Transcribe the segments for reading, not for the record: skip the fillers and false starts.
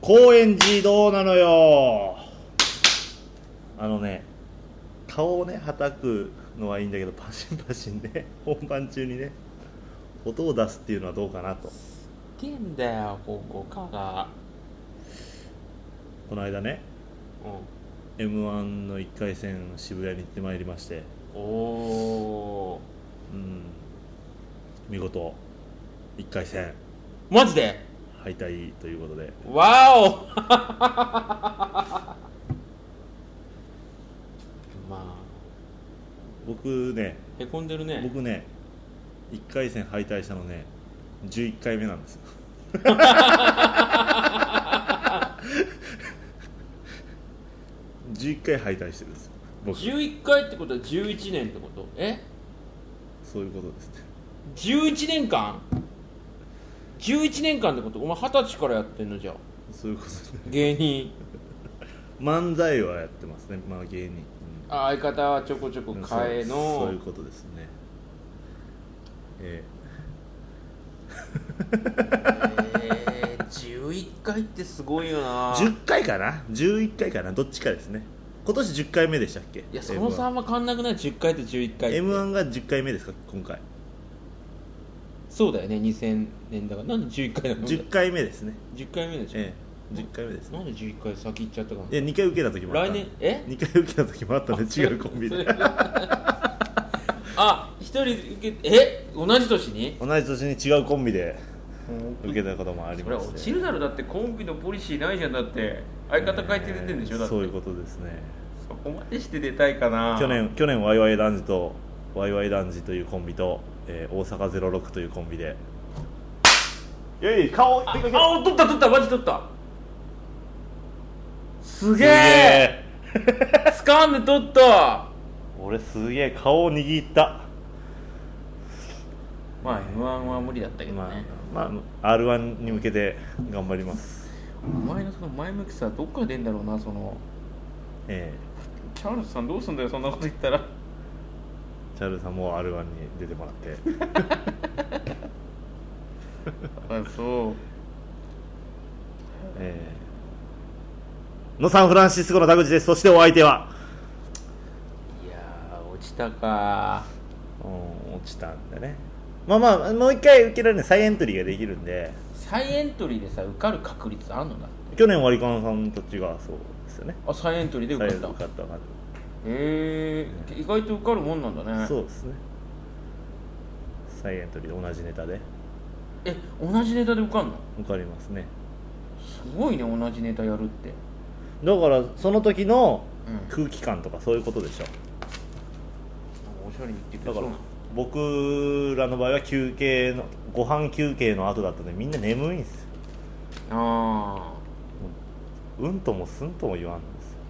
高円寺どうなのよ。顔をね叩くのはいいんだけど、パシンパシンね本番中にね音を出すっていうのはどうかなと。 けんだよここかが。 この間ね、M1 の1回戦渋谷に行ってまいりまして、見事1回戦マジで敗退ということで。 わおまあ僕ねへこんでるね。 1回戦敗退したのね11回目なんですよ11回敗退してるんですよ僕。 11回ってことは11年ってこと？ そういうことですね。 11年間11年間ってこと？お前20歳からやってんの？じゃあそういうことですね。 芸人漫才はやってますね。まあ芸人、 相方はちょこちょこ変えのそういうことですね。 11回ってすごいよな。 10回かな11回かな、どっちかですね。今年10回目でしたっけ？ いやその差あんま変わんなくない？10回と11回って。 M1 が10回目ですか今回？ そうだよね。2000年だからなんで11回なの ？10回目ですね。 10回目でしょ、 10回目ですね。 なんで11回先行っちゃったかな。 いや2回受けた時もあった。 来年 2回受けた時もあったんで違うコンビで 1人受け同じ年に同じ年に違うコンビで受けたこともありまして。 それは落ちるだろ。だってコンビのポリシーないじゃん。だって相方変えて出てんでしょ。だってそういうことですね。 そこまでして出たいかな。 去年ワイワイ男児とワイワイ男児というコンビと、大阪06というコンビで顔取ったマジ取った。すげえスカンで取った。 俺すげえ顔を握った。 まあ M1 は無理だったけどね。 まあ R1 に向けて頑張ります。 お前のその前向きさどっから出んだろうな。そのチャールズさんどうすんだよそんなこと言ったら。 チャールズさんも R1 に出てもらってあそうのサンフランシスコの田口です。そしてお相手は、 いやー落ちたか。 落ちたんでね。まあもう一回受けられる再エントリーができるんで。 再エントリーでさ受かる確率あんのだって。 去年割り勘さんたちがそうですよね。 再エントリーで受かった。 受かった意外と受かるもんなんだね。 そうですね。再エントリーで同じネタで同じネタで受かんの？ 受かりますね。 すごいね同じネタやるって。 だからその時の空気感とかそういうことでしょ。 おしゃれに言ってくれ。 だから僕らの場合はご飯休憩の後だったのでみんな眠いんですよ。うんともすんとも言わんんですよ。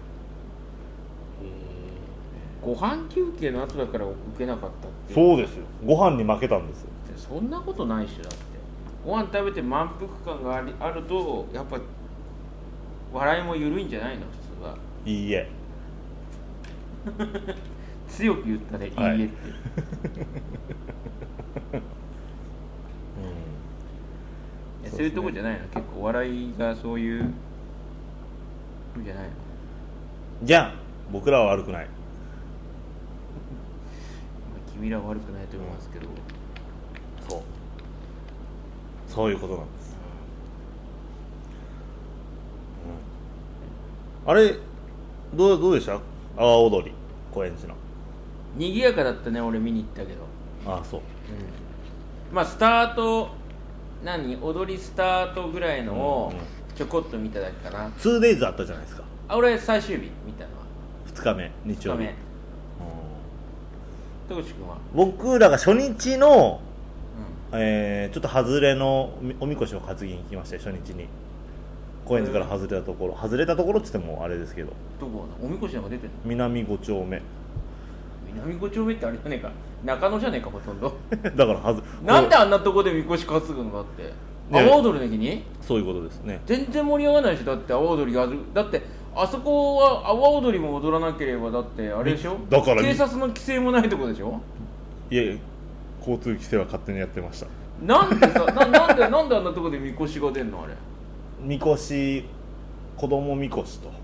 ご飯休憩の後だから受けなかったって。 そうですよ。ご飯に負けたんですよ。 そんなことないっしょ。だってご飯食べて満腹感があるとやっぱ笑いも緩いんじゃないの普通は。 いいえ強く言ったね、 はい、 いいえってそういうとこじゃないの？結構笑いがそういうじゃないの？ じゃあ僕らは悪くない。 君らは悪くないと思いますけど、 そういうことなんです、あれどうでした？阿波踊り高円寺の。 賑やかだったね。俺見に行ったけど。 そう、 まあスタート踊りスタートぐらいのをちょこっと見ただけかな。 2days あったじゃないですか。 俺最終日見たのは 2日目日曜日。 戸口君は？ 僕らが初日の、ちょっと外れのおみこしを担ぎに行きましたよ。初日に高円寺から外れたところって言ってもあれですけど、 どこおみこしなんか出てるの？ 南5丁目。 南5丁目ってあれじゃねえか、中野じゃねえかほとんどだからなんであんなとこでみこし担ぐのだって。阿波踊りの日にそういうことですね。 全然盛り上がらないし。だって阿波踊りやる。だってあそこは阿波踊りも踊らなければだってあれでしょ。 だから警察の規制もないとこでしょ。 いや交通規制は勝手にやってました。 なんでさなんであんなとこでみこしが出んのあれ。 みこし子供みこしと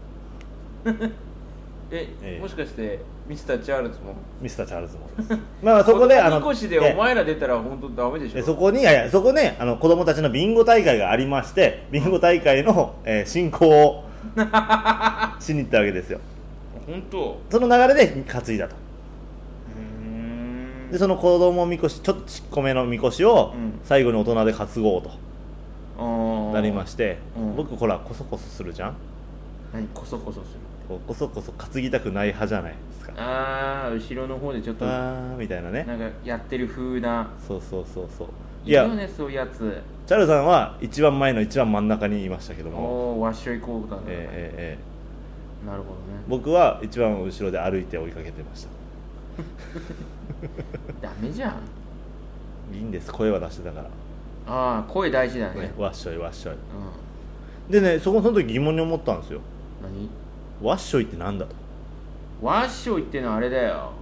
もしかしてミスターチャールズもミスターチャールズもですまあそこで子供みこしでお前ら出たら本当ダメでしょ。 そこにそこね子供たちのビンゴ大会がありましてビンゴ大会の、進行をしに行ったわけですよ。 本当。 その流れで担いだと。でその子供みこしちょっとちっこめのみこしを最後に大人で担ごうとなりまして、僕ほらコソコソするじゃん。 何コソコソする？ コソコソ担ぎたくない派じゃないですか。 後ろの方でちょっとみたいなね、 なんかやってる風な。 そういやね、そういうやつ。 チャールさんは一番前の一番真ん中にいましたけども、 わっしょいこうだね。なるほどね。 僕は一番後ろで歩いて追いかけてましたダメじゃん。 いいんです、声は出してたから。 声大事だね。 わっしょいわっしょい、でね、その時疑問に思ったんですよ。 何？ わっしょいってなんだと。 わっしょいってのはあれだよ。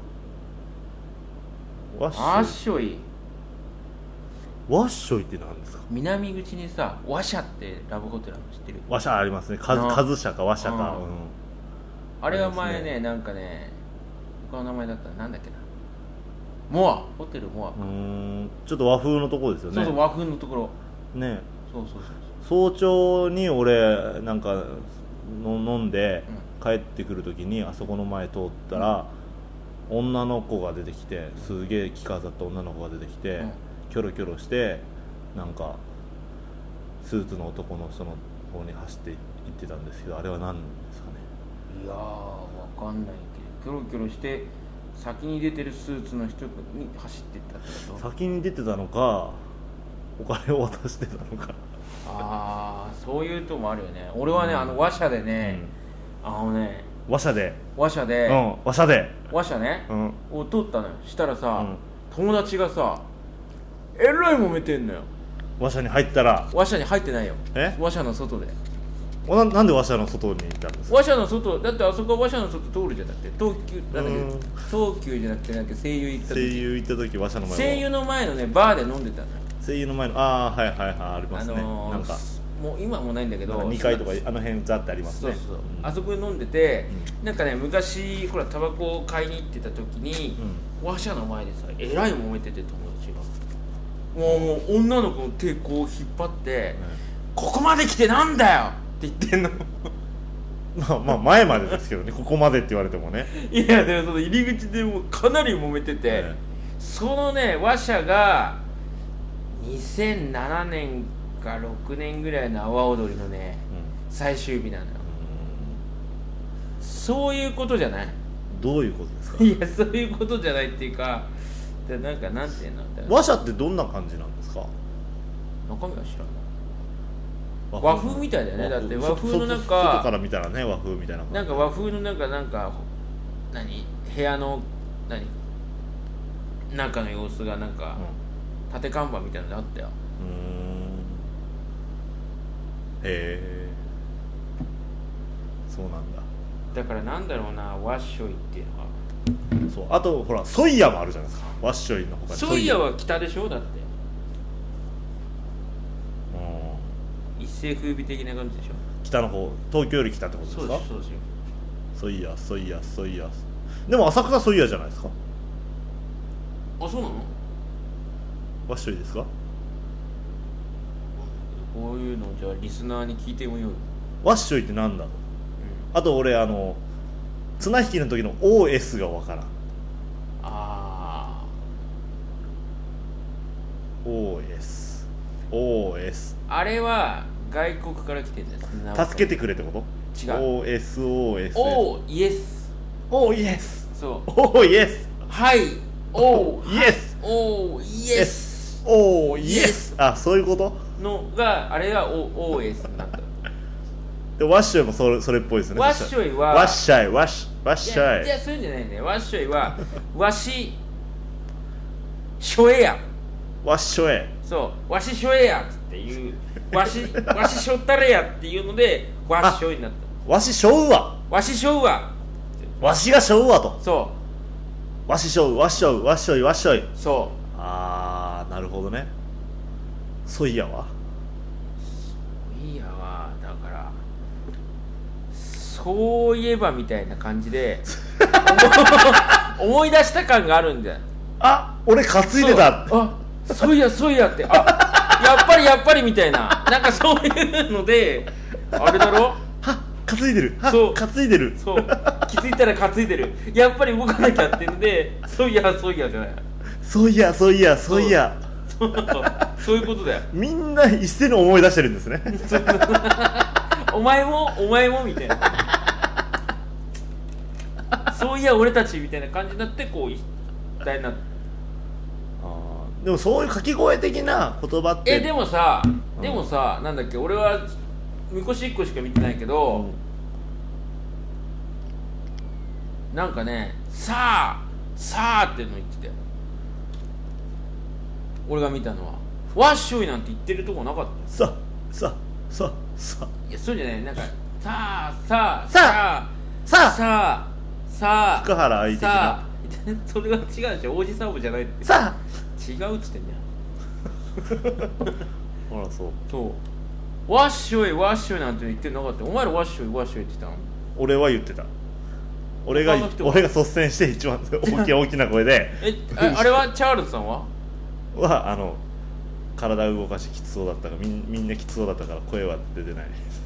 わっしょいわっしょいって何ですか。 南口にさ、わしゃってラブホテルあるの知ってる？ わしゃありますね。かずしゃかわしゃか、 あれは前ね、なんかね、他の名前だったらなんだっけな、モア、ホテルモアか。 ちょっと和風のところですよね。 そう和風のところね。 そう早朝に俺なんか飲んで帰ってくる時にあそこの前通ったら、女の子が出てきて、すげえ着飾った女の子が出てきて、キョロキョロしてなんかスーツの男の人の方に走って行ってたんですけど、あれは何ですかね。 いやーわかんないけど、キョロキョロして先に出てるスーツの人に走ってったってこと。 先に出てたのかお金を渡してたのかそういうとこもあるよね。俺はね、話者でね、 話者で話者ね、を通ったのよ。したらさ、友達がさえらい揉めてんのよ。 話者に入ったら。 話者に入ってないよ。話者の外で。 なんで話者の外に行ったんですか。 話者の外だって、あそこは話者の外通るじゃなくて、東急じゃなくて、なんか声優行った時話者の前、 声優の前のねバーで飲んでたのよ。 声優の前のはいありますね。なんかもう今もないんだけど、 2階とかあの辺ザってありますね。 そう、あそこで飲んでて、なんかね、昔ほらタバコを買いに行ってた時に、話者の前でさえらい揉めてて、友達がもう女の子の手こう引っ張って、ここまで来てなんだよって言ってんのまあ前までですけどねここまでって言われてもね。 いやでもその入り口でもうかなり揉めてて、そのね話者が2007年か6年ぐらいの阿波踊りのね、最終日なのよ。そういうことじゃない。 どういうことですか。 いやそういうことじゃないっていうか、なんかなんていうの、 話者ってどんな感じなんですか。 中身は知らない。和風みたいだよね。だって和風のなんか外から見たらね、和風みたいななんか和風のなんか部屋の中の様子がなんか、縦看板みたいなのあったよ。 へえ、そうなんだ。 だからなんだろうな、ワッショイっていうのは。 そう、あとほらソイヤもあるじゃないですか。ワッショイの他にソイヤは北でしょ。だって一世風靡的な感じでしょ。 北の方、東京より北ってことですか。 そうですよ。 ソイヤでも浅草ソイヤじゃないですか。 そうなの。 ワッショイですか。 こういうのじゃあリスナーに聞いてみようよ。 ワッショイってなんだろう、あと俺綱引きの時の OS がわからん。OS あれは外国から来てるんです。 助けてくれってこと。違う。OS イエス。 イエス。 そう。 イエス。 はい。 イエス。 イエス。 イエス。そういうことのがあれが OS になった。 でワッショイもそれっぽいですね。 ワッショイはワッシャイ。 いやそういうんじゃないね。ワッショイはわししょえや。 ワッショエ。 そうわししょえやっていうわししょったれやっていうのでワッショイになった。 わししょうわ。 わししょうわ。 わしがしょうわと。 そう。 わししょうワッショイ。 そう。 なるほどね。ソイヤはだからそういえばみたいな感じで思い出した感があるんだよ。 俺担いでたって、 そういやってやっぱりみたいな、なんかそういうのであれだろ、 担いでる、 そう担いでる、 そう気づいたら担いでる、やっぱり動かなきゃっていうのでそういやじゃない、そういうことだよ。 みんな一斉に思い出してるんですねお前もみたいなそういや俺たちみたいな感じになってこう一体になって。 でもそういう掛け声的な言葉ってでもさ、なんだっけ、俺はみこし1個しか見てないけど、なんかねさあっての言ってたよ、俺が見たのは。わっしょいなんて言ってるとこなかったよ。 さいやそうじゃない、なんかさあ福原愛的なそれは違うでしょ、王子サーブじゃないって。違うっつってんだよほらそうわっしょいなんて言ってなかったよ。お前らわっしょいって言ってたの？ 俺は言ってた。俺が率先して一番大きな声であれはチャールズさんは体動かしきつそうだったから、みんなきつそうだったから声は出てない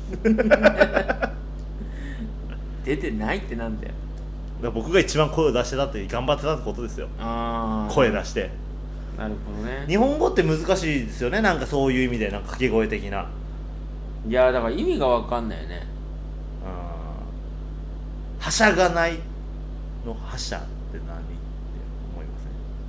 出てないってなんだよ。 だから僕が一番声を出してたって頑張ってたってことですよ。声出して。 なるほどね。 日本語って難しいですよね、なんかそういう意味で、なんか掛け声的な。 いやだから意味が分かんないよね。 はしゃがないのはしゃって何って思いま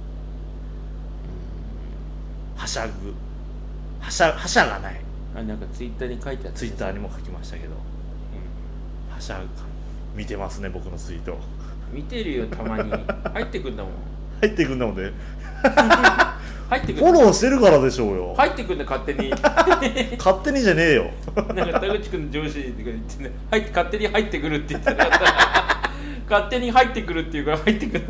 せん？はしゃがない。 なんかツイッターに書いてあった。 ツイッターにも書きましたけど、はしゃが見てますね、僕のツイート。 見てるよ、たまに入ってくんだもん。 入ってくんだもんね入ってくフォローしてるからでしょうよ。 入ってくんだ、勝手に勝手にじゃねえよなんか田口君の上司とか言ってね、勝手に入ってくるって言ってなかった勝手に入ってくるっていうから入ってくる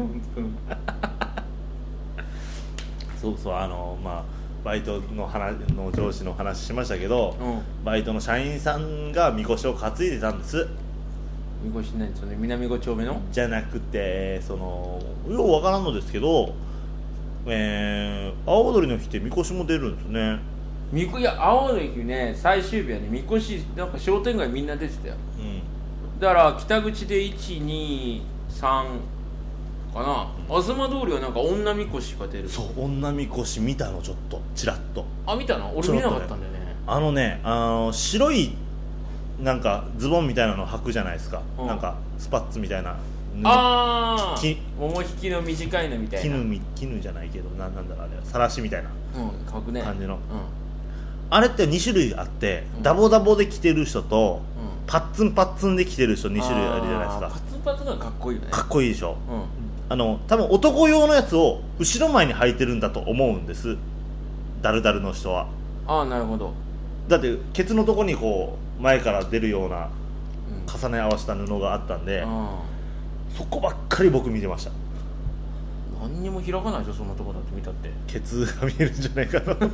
そうバイトの上司の話しましたけど、バイトの社員さんがみこしを担いでたんです。 みこし何、その南5丁目のじゃなくて、ようわからんのですけど、阿波踊りの日ってみこしも出るんですね。 いや阿波踊りの日ね、最終日はね、みこしなんか商店街みんな出てたよ、だから北口で123かな、東通りはなんか女みこしが出る。 そう、女みこし見たの、ちょっとチラッと。 見たの？俺見なかったんだよね。 白いなんかズボンみたいなの履くじゃないですか、なんかスパッツみたいな、 桃引きの短いのみたいな、 絹じゃないけど、なんだろう、あれさらしみたいな感じの、あれって2種類あって、ダボダボで着てる人と、パッツンで着てる人2種類あるじゃないですか。 パッツンがかっこいいよね。 かっこいいでしょ、多分男用のやつを後ろ前に履いてるんだと思うんです、ダルダルの人は。 なるほど。 だってケツのとこにこう前から出るような重ね合わせた布があったんで、そこばっかり僕見てました。 何にも開かないでしょ、そんなとこだって見たって。 ケツが見えるんじゃないかな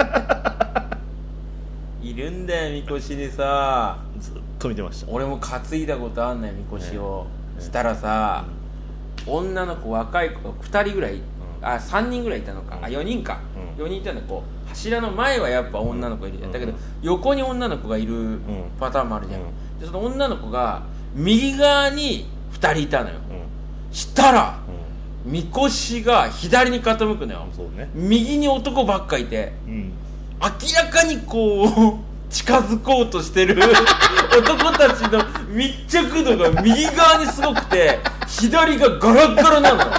いるんだよ、みこしでさ。 ずっと見てました。 俺も担いだことあんのよ、みこしを、したらさ、女の子、若い子が2人ぐらい、3人ぐらいいたのか、4人か、4人いたんだ。こう柱の前はやっぱ女の子いるじゃん、だけど横に女の子がいるパターンもあるじゃん、でその女の子が右側に2人いたのよ、したら、みこしが左に傾くのよ、右に男ばっかいて、明らかにこう近づこうとしてる男たちの密着度が右側にすごくて、左がガラッガラなのよ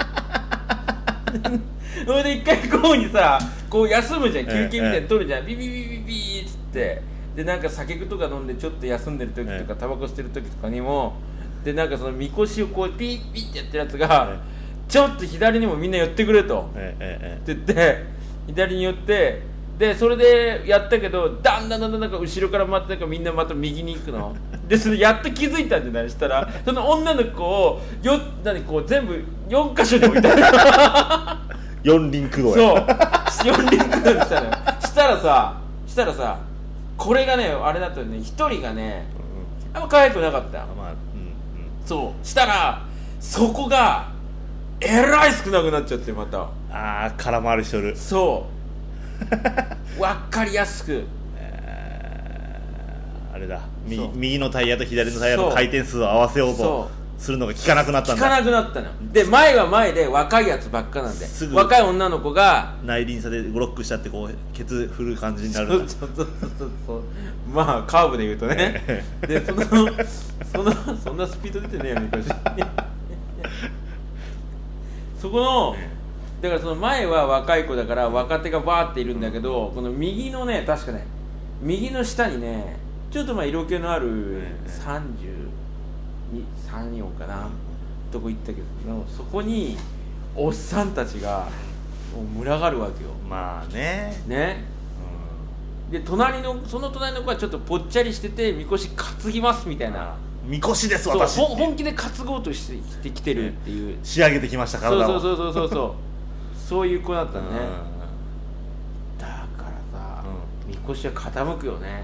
それで一回こうにさ、こう休むじゃん、休憩みたいに取るじゃん、ビビビビビーっつって、でなんか酒とか飲んでちょっと休んでる時とか、タバコ吸ってる時とかにも、でなんかそのみこしをこうピッピッってやってるやつが、ちょっと左にもみんな寄ってくれと、って言って左に寄って、でそれでやったけど、だんだんなんか後ろから回って、なんかみんなまた右に行くので、それやっと気づいたんじゃない、したらその女の子をこう全部4箇所に置いてある4 輪駆動や。 そう4輪駆動にしたのよ。したらさ、 これがねあれだとね一人がねあんま可愛くなかったよ、 まあそうしたらそこがえらい少なくなっちゃってまた空回りしとる。 そう分かりやすく、 あれだ右のタイヤと左のタイヤの回転数を合わせようとするのが効かなくなったんだ。 効かなくなったので前は前で若いやつばっかなんで、若い女の子が内輪差でロックしちゃってこうケツ振る感じになるんだ。 そうまあカーブで言うとねでそんなスピード出てねえよ昔そこのだからその前は若い子だから若手がバーっているんだけど、この右のね確かね右の下にねちょっとまあ色気のある3人かなとこ行ったけど、そこにおっさんたちがもう群がるわけよ。 まあねでその隣の子はちょっとぽっちゃりしててみこし担ぎますみたいな、 みこしです私って本気で担ごうとしてきてるっていう、 仕上げてきました体を。 そういう子だったね。だからさ、みこしは傾くよね。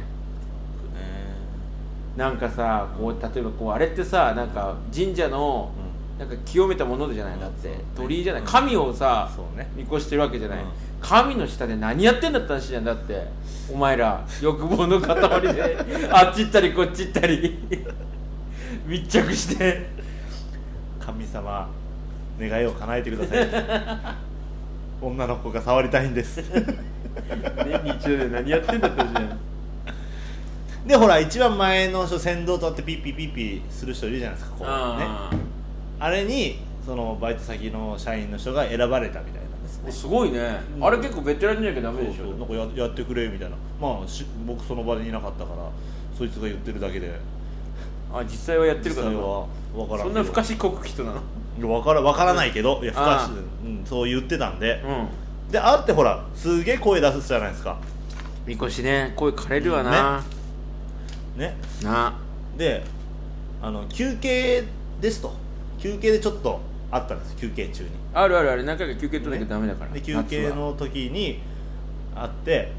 なんかさこう例えばこうあれってさなんか神社のなんか清めたものじゃない、だって鳥居じゃない、神をさみこしてるわけじゃない、神の下で何やってんだって話じゃん。だってお前ら欲望の塊であっち行ったりこっち行ったり密着して神様願いを叶えてください女の子が触りたいんです年に一度で何やってんだって話じゃん。 でほら一番前の人先導とあってピッピピッピする人いるじゃないですか、こうね。あれにそのバイト先の社員の人が選ばれたみたいなんですね。 すごいね、あれ結構ベテランじゃなきゃダメでしょ。 なんか やってくれみたいな。まあ僕その場にいなかったからそいつが言ってるだけで、 実際はやってるから実際は分からんけど、 そんな不可思議国人なの分からないけど、いや不可思議、そう言ってたんで、であってほらすげえ声出すじゃないですかみこしね。声枯れるわな、 ねで休憩ですと、休憩でちょっとあったんです、休憩中に。 ある何回か休憩取らなきゃダメだから、 で休憩の時に会って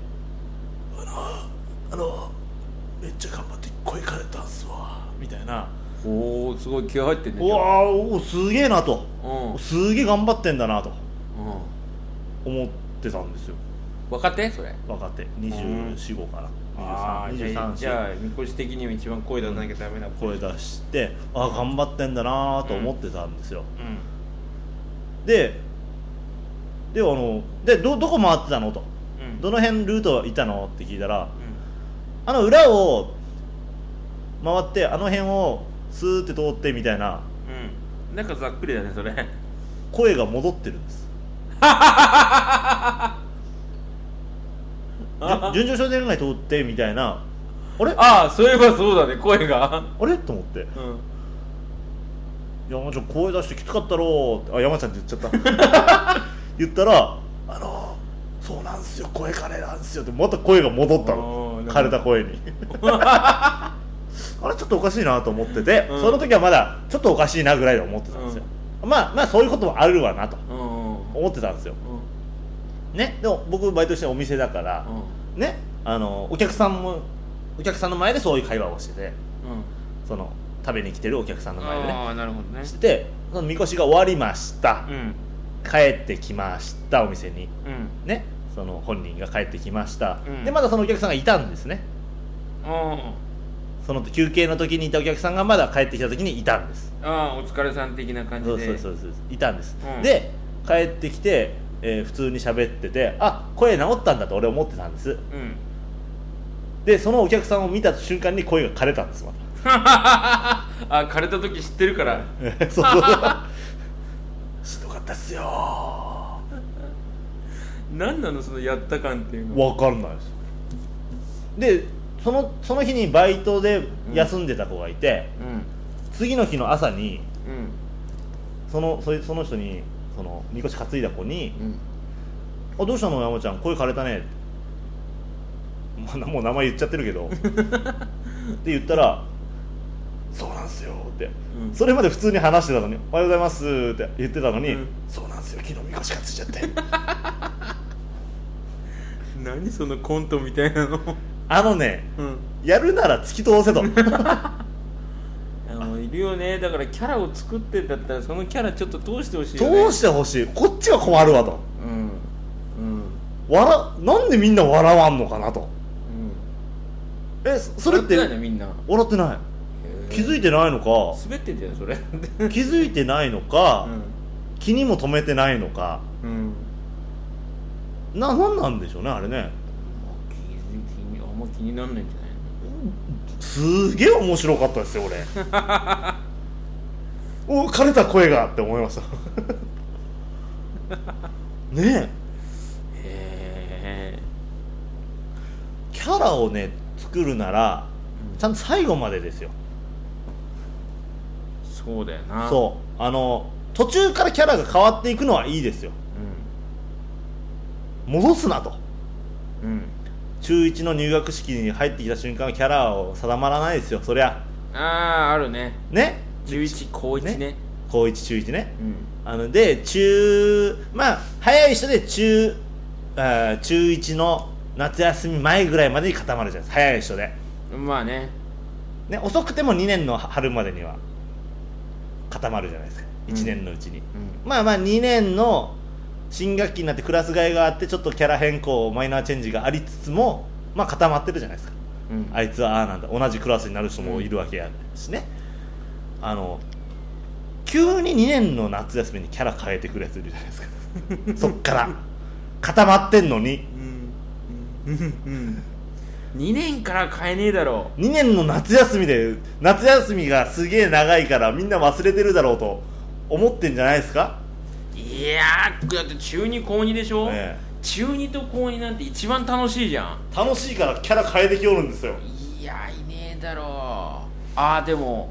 めっちゃ頑張って声枯れたんすわみたいな。 おおすごい気合入ってんね。 うわーすげえなと、すげえ頑張ってんだなと思ってたんですよ。 若手それ若手24、5から23 じゃあみこし的には一番声出さなきゃダメな声出して頑張ってんだなと思ってたんですよ。でどこ回ってたのと、どの辺ルートいたのって聞いたら、裏を回ってあの辺をスーって通ってみたいな、 なんかざっくりだねそれ。 声が戻ってるんです順調商店街通ってみたいな。あれそういえばそうだね、声があれと思って、山ちゃん声出してきつかったろうって、山ちゃんって言っちゃった言ったらそうなんすよ声枯れなんすよってまた声が戻ったの、枯れた声にあれちょっとおかしいなと思ってて、その時はまだちょっとおかしいなぐらいで思ってたんですよ。まあそういうこともあるわなと思ってたんですよ、ね。でも僕バイトしてお店だから、ね、お客さんの前でそういう会話をしてて、その食べに来てるお客さんの前でね、 なるほどね、 してて、そのみこしが終わりました、帰ってきましたお店に、ね、その本人が帰ってきました、でまだそのお客さんがいたんですね。その休憩の時にいたお客さんがまだ帰ってきた時にいたんです。 お疲れさん的な感じで。 そういたんです、で帰ってきて、普通に喋ってて、声治ったんだと俺思ってたんです、でそのお客さんを見た瞬間に声が枯れたんですまた枯れた時知ってるからそうしんどかったっすよ。 何なのそのやった感っていうの。 分かんないです。でその日にバイトで休んでた子がいて、次の日の朝に、その人にそのみこし担いだ子に、どうしたの山ちゃん声枯れたねって、もう名前言っちゃってるけどって言ったらそうなんすよって、それまで普通に話してたのにおはようございますって言ってたのに、そうなんすよ昨日みこし担いじゃって何そのコントみたいなのやるなら突き通せといるよね。だからキャラを作ってんだったらそのキャラちょっと通してほしいよね。通してほしい。こっちは困るわと。なんでみんな笑わんのかなと。それって笑ってないのみんな。 笑ってない。気づいてないのか。 滑ってんじゃんそれ気づいてないのか、気にも留めてないのか、なんなんでしょうねあれね。 あんま気になんないんじゃないの。 すげえ面白かったですよ俺枯れた声がって思いましたねえ。キャラをね作るならちゃんと最後までですよ。 そうだよな。 そう途中からキャラが変わっていくのはいいですよ、戻すなと、中1の入学式に入ってきた瞬間キャラを定まらないですよそりゃ。 あるね。中1高1ね。 高1中1ね、で早い人で中1の夏休み前ぐらいまでに固まるじゃないですか。早い人でまあね。 遅くても2年の春までには固まるじゃないですか、1年のうちに、2年の新学期になってクラス替えがあってちょっとキャラ変更マイナーチェンジがありつつも固まってるじゃないですか、あいつはなんだ同じクラスになる人もいるわけやしね、急に2年の夏休みにキャラ変えてくるやついるじゃないですかそっから固まってんのに、 2年から変えねえだろう。 2年の夏休みで夏休みがすげえ長いからみんな忘れてるだろうと思ってんじゃないですか。 いやーだって中2高2でしょ、中2と高2なんて一番楽しいじゃん。 楽しいからキャラ変えてきおるんですよ。 いやいねえだろう。でも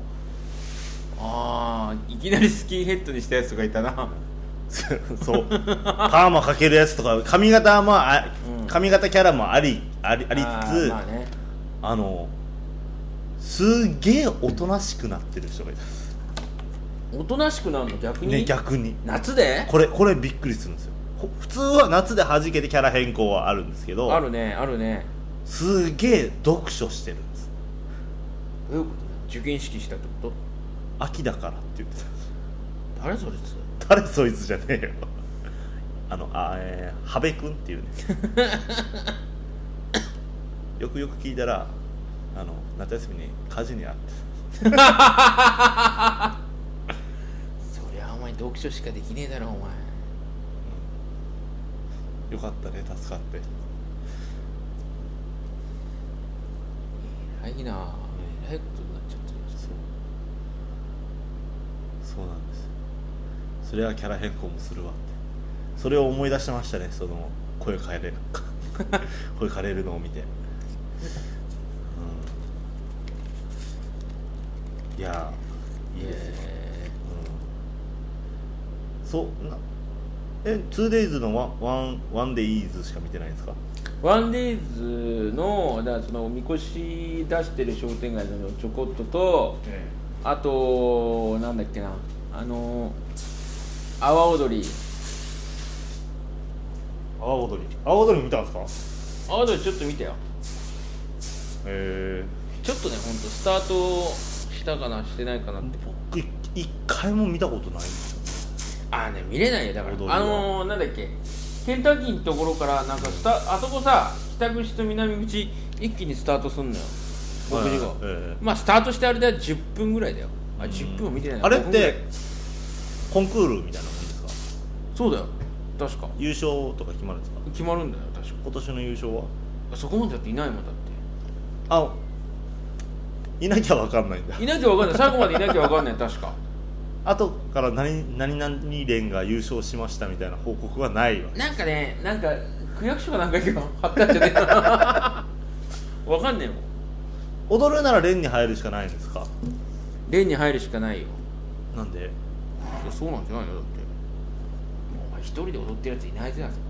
いきなりスキンヘッドにしたやつとかいたなそうパーマかけるやつとか髪型も髪型キャラもありつつ、すげえおとなしくなってる人がいた。 おとなしくなるの逆に、 逆に夏でこれびっくりするんですよ。普通は夏で弾けてキャラ変更はあるんですけど、 あるねすげえ読書してるんです。 受験式したってこと。 秋だからって言ってた。誰そいつじゃねえよ羽部君っていうねよく聞いたら夏休みに火事にあってそりゃお前読書しかできねえだろお前、 よかったね助かって。 偉いことになっちゃってる。 そうなんです。それはキャラ変更もするわって、それを思い出してましたね。その声変えれる声変えれるのを見て、いやいいですよ、2days のワンデイーズしか見てないんですか。 ワンデイズのだからそのみこし出してる商店街のちょこっとと、あとなんだっけな阿波踊り見たんですか。阿波踊りちょっと見たよ。ちょっとねほんとスタートしたかなしてないかなって。 僕一回も見たことないんですよ。 見れないよだからなんだっけケンタッキーのところからなんかあそこさ北口と南口一気にスタートすんのよ6時後、スタートしてあれで10分ぐらいだよ。10分も見てないな。 あれってコンクールみたいなもんですか。 そうだよ確か。 優勝とか決まるんですか。 決まるんだよ確か。 今年の優勝はそこまでだっていないもんだって。 いなきゃ分かんないんだ。 いなきゃ分かんない最後までいなきゃ分かんない確か。 後から何々連が優勝しましたみたいな報告はないわ。 なんか区役所かなんか貼ってあっちゃねえか分かんねえもん。 踊るなら連に入るしかないんですか。 連に入るしかないよ。 なんで。 そうなんじゃないのだって。お前一人で踊ってるやついないぜあそこ。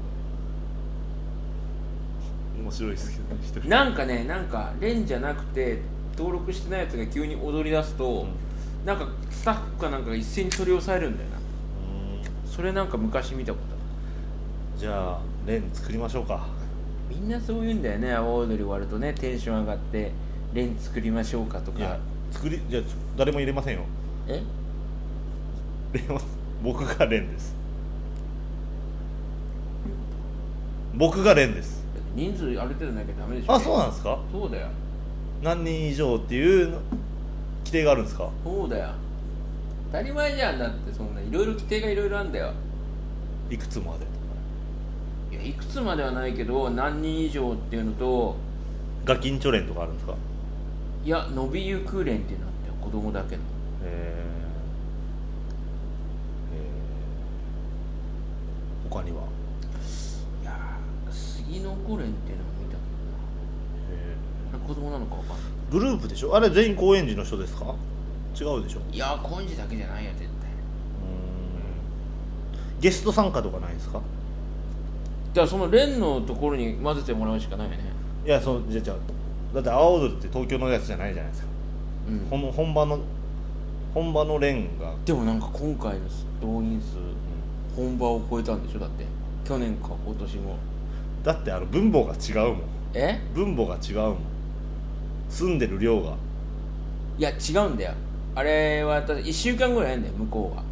面白いですけどね一人。 なんか連じゃなくて登録してないやつが急に踊り出すと、なんかスタッフかなんかが一斉に取り押さえるんだよな。それなんか昔見たことある。 じゃあ連作りましょうか。 みんなそう言うんだよね。阿波踊り終わるとね、テンション上がって連作りましょうかとか。 いやじゃあ誰も入れませんよ。 え僕が連です。僕が連です。 人数ある程度なきゃダメでしょ。 あ、そうなんですか。 そうだよ。 何人以上っていう規定があるんですか。 そうだよ、当たり前じゃん。だってそんないろいろ規定がいろいろあるんだよ。 いくつまで。 いや、いくつまではないけど何人以上っていうのと、 ガキンチョ連とかあるんですか。 いや、伸びゆく連っていうのあって子供だけの。 他には。 いやー、杉の子連っていうのを見たけどな。子供なのかわかんない。 グループでしょ。あれ全員高円寺の人ですか。違うでしょ。 いやー、高円寺だけじゃないよ絶対。 ゲスト参加とかないですか。 じゃあその連のところに混ぜてもらうしかないよね。 いや、じゃあだって阿波踊りって東京のやつじゃないじゃないですか。本場の連が。 でもなんか今回の動員数、本場を超えたんでしょ。だって去年か今年も。 だって分母が違うもん。分母が違うもん。住んでる量が。 いや違うんだよ。あれは1週間ぐらいやんだよ向こうは。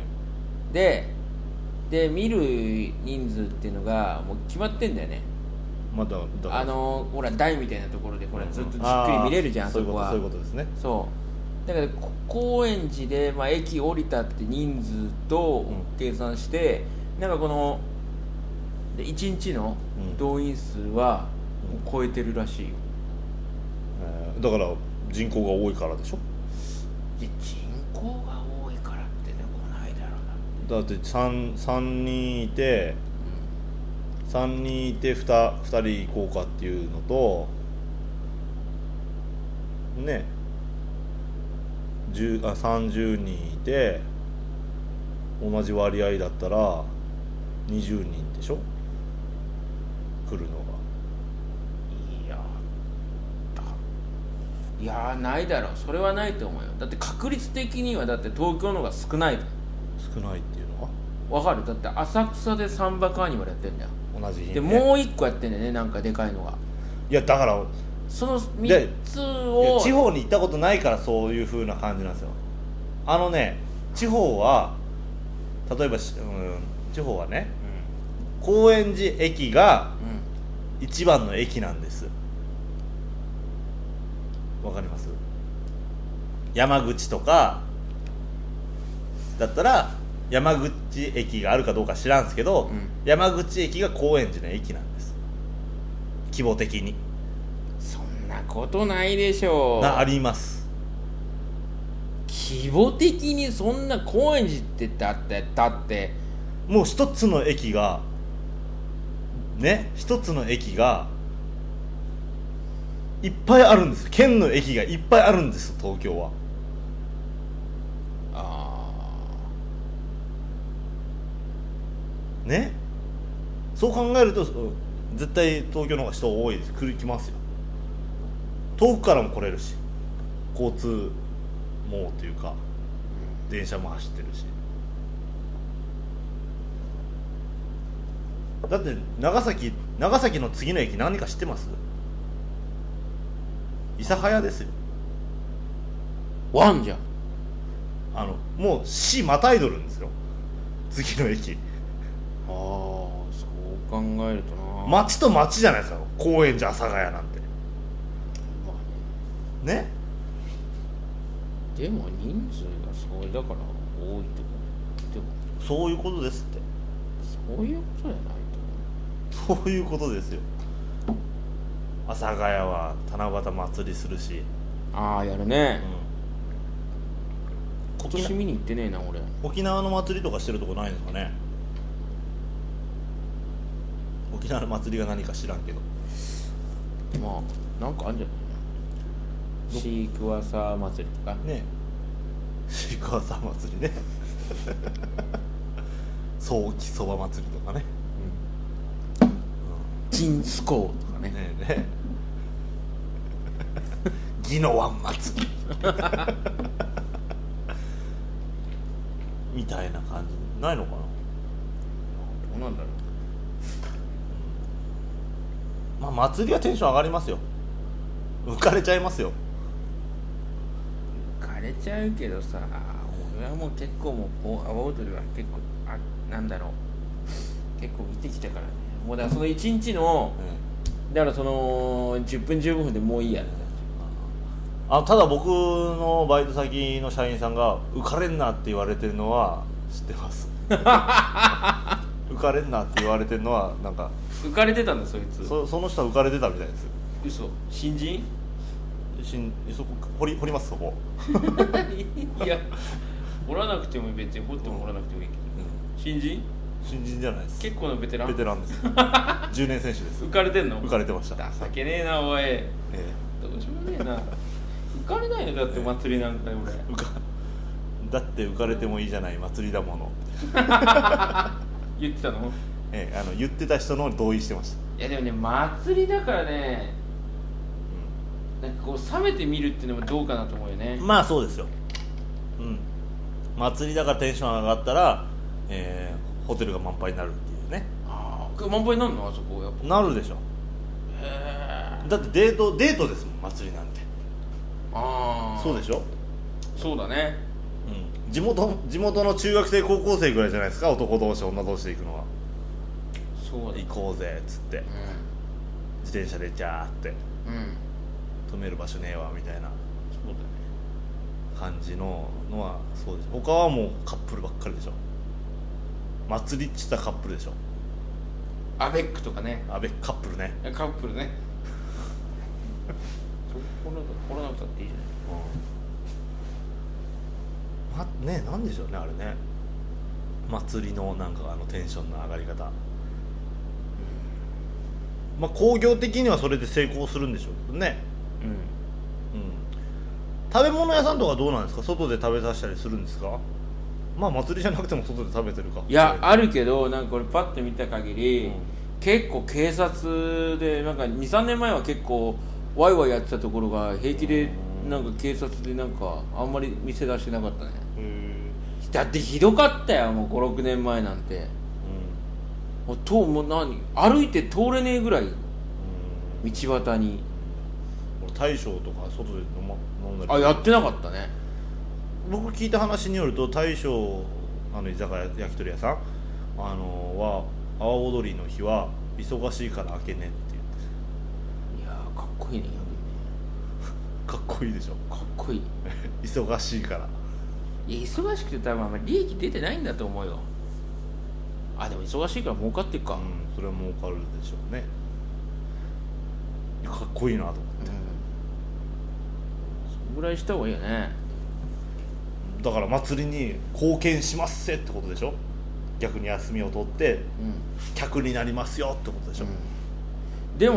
で見る人数っていうのがもう決まってんだよね。 まだほら台みたいなところでほらずっとじっくり見れるじゃん。 そういうこと、 そこはそういうことですね。 そうだから高円寺で、駅降りたって人数と計算して、なんかこの1日の動員数はもう超えてるらしいよ。 だから人口が多いからでしょ。 いや、人口が多いからってね、来ないだろうな。 だって 3人いて、3人いて 2人行こうかっていうのとね、30人いて同じ割合だったら20人でしょ、来るのが。 いやー、ないだろう。それはないと思うよ。だって確率的にはだって東京の方が少ないもん。 少ないっていうのわはかる。だって浅草でサンバカーニバルやってんだよ。 同じ日に、 でもう一個やってんだよね、なんかでかいのが。 いやだからその3つを地方に行ったことないからそういう風な感じなんですよ。地方は例えば地方はね、高円寺駅が一番の駅なんです。わかります？山口とかだったら山口駅があるかどうか知らんすけど、山口駅が高円寺の駅なんです、規模的に。 そんなことないでしょう。 あります。 規模的にそんな高円寺ってだってもう一つの駅がいっぱいあるんです。県の駅がいっぱいあるんです、東京は。ね、そう考えると絶対東京の方が人多いです。来ますよ。遠くからも来れるし、交通網というか電車も走ってるし。だって長崎の次の駅何か知ってます？諫早ですよ。 ワンじゃん。 もう市またいどるんですよ、次の駅。 そう考えるとな、 町と町じゃないですか、高円寺阿佐ヶ谷なんて。ね。 でも人数がそれだから多いってことでもそういうことですって。 そういうことじゃないと思う。そういうことですよ。阿佐ヶ谷は七夕祭りするし。 やるね、今年見に行ってねえな俺。 沖縄の祭りとかしてるとこないんですかね。沖縄の祭りが何か知らんけど、 なんかあるんじゃないの。シークワーサー祭りとかね。シークワーサー祭りね。ソーキそば祭りとかね。 ジンスコーとかね。 宜野湾祭りみたいな感じないのかな。 どうなんだろう。 まあ祭りはテンション上がりますよ。浮かれちゃいますよ。 浮かれちゃうけどさ、俺はもう結構もう阿波踊りは結構なんだろう、結構見てきたからね。もうだからその1日の、だからその10分15分でもういいや、 ただ僕のバイト先の社員さんが浮かれんなって言われてるのは知ってます浮かれんなって言われてるのはなんか浮かれてたんだそいつ。 その人は浮かれてたみたいです。 嘘、新人そこ掘りますそこいや掘らなくても別に掘っても掘らなくてもいいけど、新人じゃないです。 結構なベテランです10年選手です。 浮かれてんの？ 浮かれてました。 情けねえなおい、どうしようもねえな浮かれないのだって祭りなんかよ俺、 だって浮かれてもいいじゃない祭りだもの言ってたの？ 言ってた人の同意してました。 いやでもね祭りだからね、なんかこう冷めてみるっていうのもどうかなと思うよね。 まあそうですよ。祭りだからテンション上がったら、ホテルが満杯になるっていうね。 満杯になるの？あそこやっぱなるでしょ。だってデートですもん祭りなんて。そうでしょ。 そうだね。 地元の中学生高校生ぐらいじゃないですか、男同士女同士で行くのは。 そうだ、 行こうぜっつって、自転車でジャーって、止める場所ねえわみたいな、そうだね、感じのはそうです。他はもうカップルばっかりでしょ。祭りっちったカップルでしょ。 アベックとかね。 カップルね。 カップルね来なくたっていいじゃない。 なんでしょうねあれね。祭りのなんかテンションの上がり方、まあ工業的にはそれで成功するんでしょうけどね。食べ物屋さんとかどうなんですか？外で食べさせたりするんですか？まあ祭りじゃなくても外で食べてるか。 いやあるけど、なんかこれパッと見た限り、結構警察でなんか 2,3 年前は結構ワイワイやってたところが平気でなんか警察でなんかあんまり店出してなかったね。だってひどかったよ、もう 5,6 年前なんて。もう歩いて通れねえぐらい、道端に。 大将とか外で飲んだり。 やってなかったね。 僕聞いた話によると大将居酒屋焼き鳥屋さんは阿波踊りの日は忙しいから開けねって言って。 いやーかっこいいね。 かっこいいでしょ。 かっこいい忙しいから。 いや忙しくて多分あんまり利益出てないんだと思うよ。でも忙しいから儲かってるか。 それは儲かるでしょうね。かっこいいなと思って、 そのぐらいした方がいいよね。 だから祭りに貢献しますせってことでしょ。逆に休みを取って、客になりますよってことでしょ。